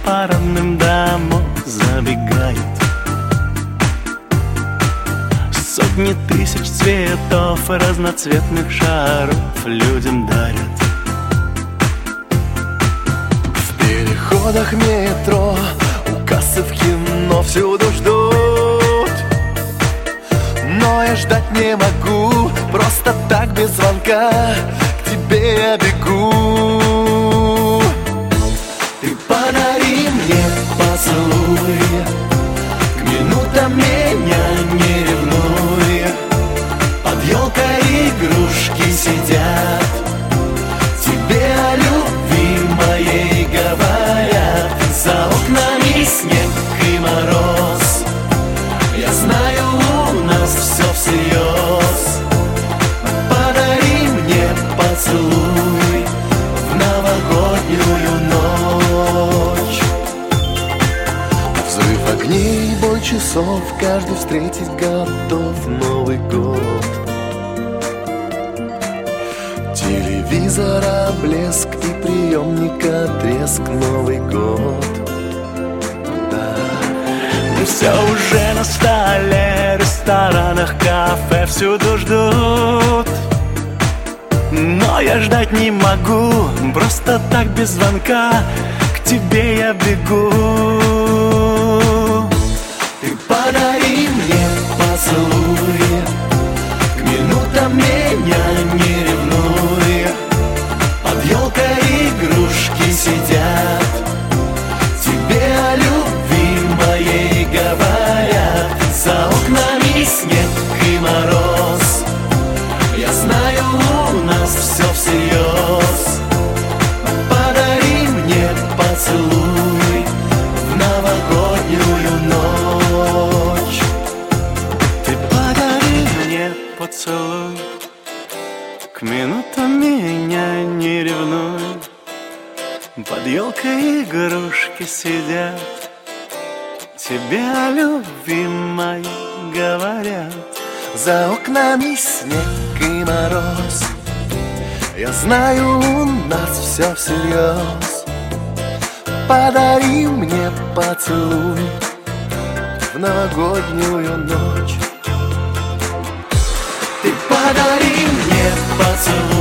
по родным домам забегает. Сотни тысяч цветов и разноцветных шаров людям дарят. В переходах метро, у кассы в кино всюду ждут. Но я ждать не могу, просто так без звонка к тебе я бегу. Ты подари мне поцелуй, к минутам меня не ревнуй. Под елкой игрушки сидят, тебе о любви моей говорят. За окнами снег и мороз, я знаю, у нас все всерьез. Подари мне поцелуй в новогоднюю ночь. Взрыв огней, бой часов, каждый встретить готов Новый год. Телевизора блеск и приемника треск, Новый год. И все уже на столе, ресторанах, кафе всюду ждут. Но я ждать не могу, просто так без звонка к тебе я бегу. Ты подари мне поцелуй, к минутам меня не ревнуй. Под елкой игрушки сидят, тебе о любви моей говорят. За окнами снег и мороз, я знаю, у нас все всерьез. Подари мне поцелуй в новогоднюю ночь. Ты подари мне поцелуй, к минутам меня не ревнуй. Под елкой игрушки сидят, тебе о любви моей говорят. За окнами снег и мороз, я знаю, у нас все всерьез. Подари мне поцелуй в новогоднюю ночь. Ты подари мне поцелуй